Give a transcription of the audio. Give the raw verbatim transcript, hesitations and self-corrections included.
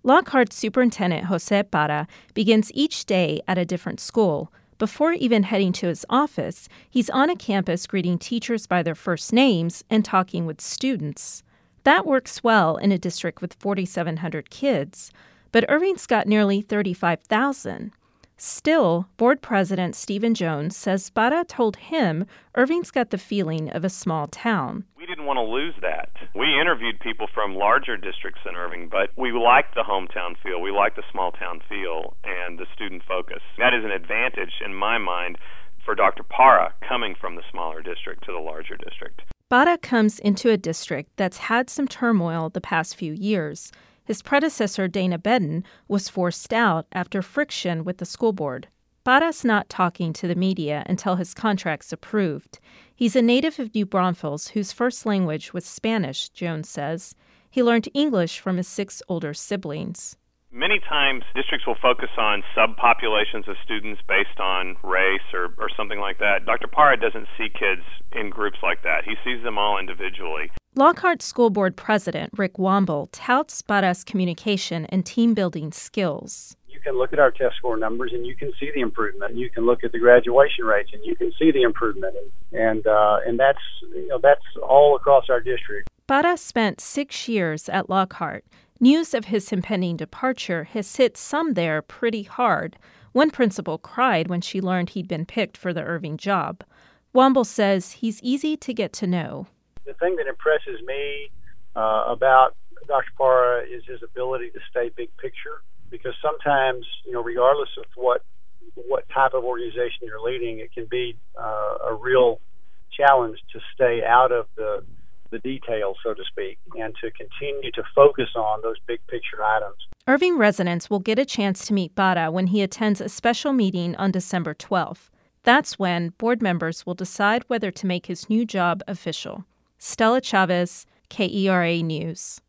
Lockhart Superintendent Jose Parra begins each day at a different school. Before even heading to his office, he's on a campus greeting teachers by their first names and talking with students. That works well in a district with forty-seven hundred kids, but Irving's got nearly thirty-five thousand. Still, board president Stephen Jones says Parra told him Irving's got the feeling of a small town. We didn't want to lose that. We interviewed people from larger districts in Irving, but we liked the hometown feel. We liked the small town feel and the student focus. That is an advantage, in my mind, for Doctor Parra coming from the smaller district to the larger district. Parra comes into a district that's had some turmoil the past few years. His predecessor, Dana Bedden, was forced out after friction with the school board. Parra's not talking to the media until his contract's approved. He's a native of New Braunfels whose first language was Spanish, Jones says. He learned English from his six older siblings. Many times, districts will focus on subpopulations of students based on race or, or something like that. Doctor Parra doesn't see kids in groups like that. He sees them all individually. Lockhart School Board President Rick Womble touts Parra's communication and team-building skills. You can look at our test score numbers and you can see the improvement. You can look at the graduation rates and you can see the improvement. And and, uh, and that's, you know, that's all across our district. Parra spent six years at Lockhart. News of his impending departure has hit some there pretty hard. One principal cried when she learned he'd been picked for the Irving job. Womble says he's easy to get to know. The thing that impresses me uh, about Doctor Parra is his ability to stay big picture, because sometimes, you know, regardless of what what type of organization you're leading, it can be uh, a real challenge to stay out of the the details, so to speak, and to continue to focus on those big picture items. Irving residents will get a chance to meet Parra when he attends a special meeting on December twelfth. That's when board members will decide whether to make his new job official. Stella Chavez, K E R A News.